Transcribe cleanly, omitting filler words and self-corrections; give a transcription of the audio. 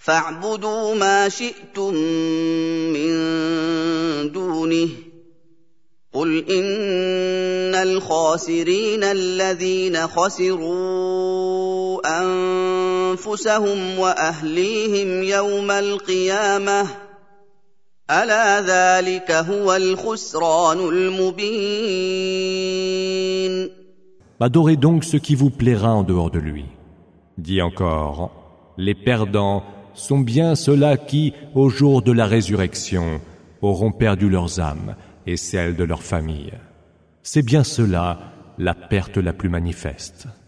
فاعبدوا ما شئتم من دونه قل إن الخاسرين الذين خسروا أنفسهم وأهليهم يوم القيامة ألا ذلك هو الخسران المبين. Adorez donc ce qui vous plaira en dehors de lui. Dit encore, les perdants sont bien ceux-là qui, au jour de la résurrection, auront perdu leurs âmes et celles de leur famille. C'est bien cela la perte la plus manifeste.